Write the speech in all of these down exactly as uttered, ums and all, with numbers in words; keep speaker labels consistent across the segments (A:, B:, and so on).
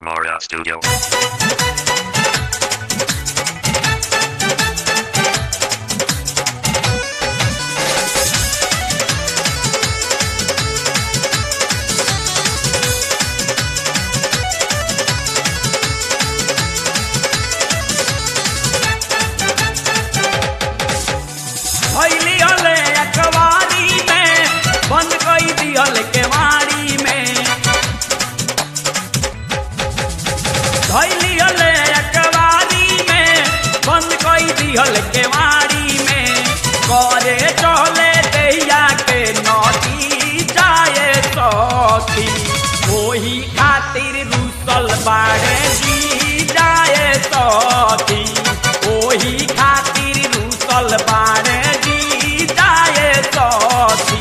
A: Mara Studio.
B: हल केवाड़ी में करे चले दैया के नदी जाए सखी वही खातिर रुसल बाड़े जी जाए सखी वही खातिर रुसल बाड़े जी जाए सखी।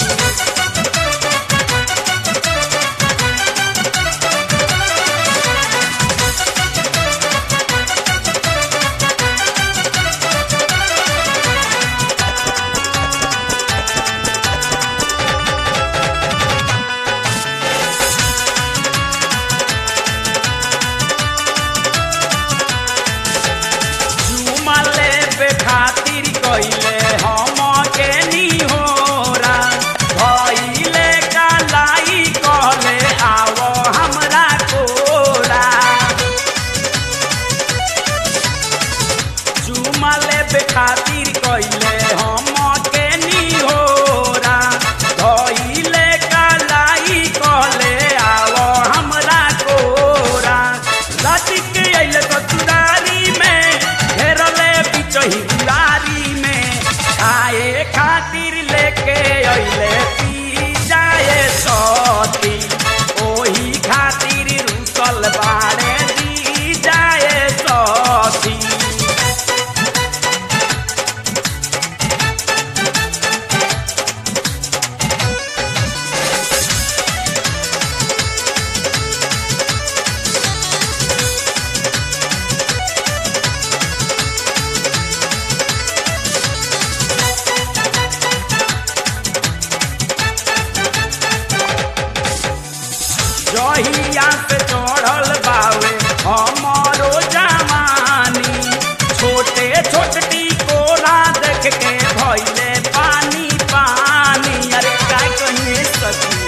B: खातिर कइले हम के निहोरा भइले कालाई कहले आवो हमरा कोरा जुमाले बे खातिर कइले हम के निहोरा भइले कालाई कहले आवो हमरा कोरा लटिक आइले ससुरारी में घेरले बिचही दुलारी में खाए खातिर लेके अइले पी जाए सखी ओही खातिर रुसल बाड़े दी जाए सखी। जहिया पे चढ़ल बावे हमारो जवानी छोटे छोटटी कोला देख के भइले पानी पानी अरे का कहिए सखी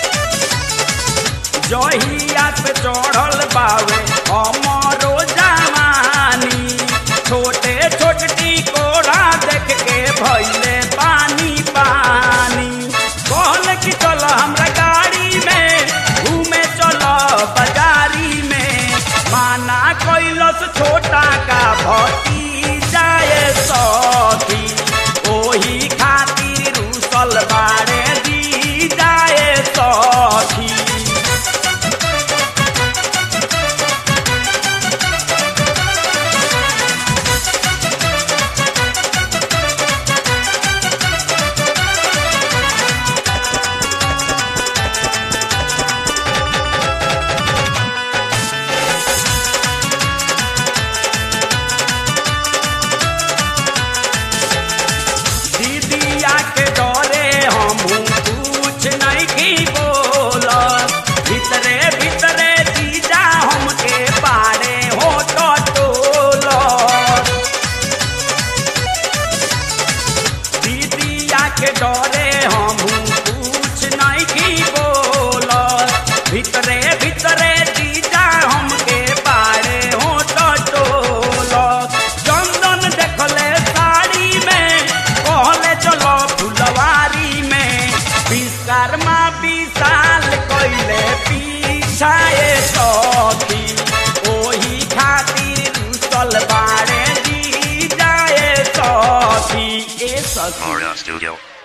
B: जहिया पे चढ़ल बावे हमारो जवानी छोटे छोटटी कोला देख के भइले पानी पानी कहल कि चल हमरा गाड़ी में घूमे चलो बाजारी में माना कैलस छोटा का भती जाए सखी ओही खातिर रुसल बाड़े दी जाए सखी। के डरे हम कुछ नहीं की बोल भीतरे भीतरे जीजा हमके पारे हो तो टोल दीदिया के डरे हम कुछ नहीं की बोल भीतरे भीतरे जीजा हमके पारे हो तो टोल चंदन देखले साड़ी में कहले चलो फुलवारी में विश्वकर्मा विशाल कइले पीछाए सखी ओही खातिर रुसल बाड़े दी जाए सखी ए सखी।
A: Mara Studio.